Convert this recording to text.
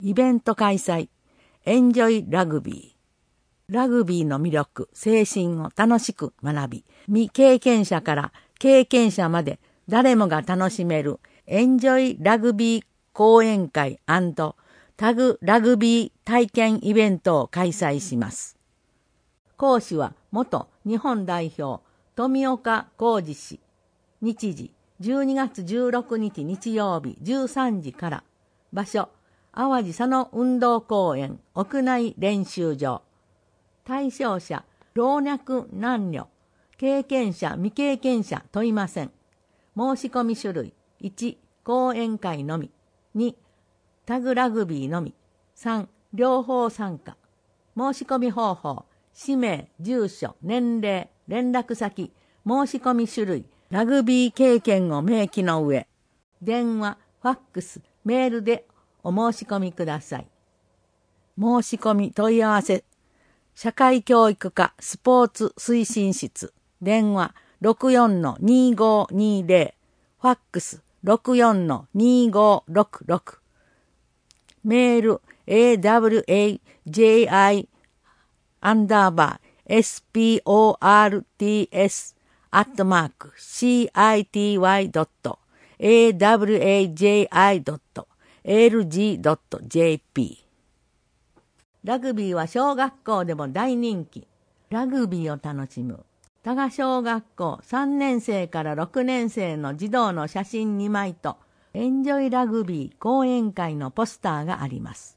イベント開催。エンジョイラグビー。ラグビーの魅力、精神を楽しく学び、未経験者から経験者まで誰もが楽しめるエンジョイラグビー講演会&タグラグビー体験イベントを開催します。講師は元日本代表富岡浩二氏。日時12月16日日曜日13時から。場所淡路佐野運動公園屋内練習場。対象者老若男女、経験者未経験者問いません。申し込み種類1、講演会のみ。2、タグラグビーのみ。3、両方参加。申し込み方法、氏名、住所、年齢、連絡先、申し込み種類、ラグビー経験を明記の上、電話、ファックス、メールでお申し込みください。申し込み問い合わせ、社会教育課スポーツ推進室、電話 64-2520、ファックス 64-2566、メール awaji_sports@city.awji.lg.jp。ラグビーは小学校でも大人気。ラグビーを楽しむ。多賀小学校3年生から6年生の児童の写真2枚と、エンジョイラグビー講演会のポスターがあります。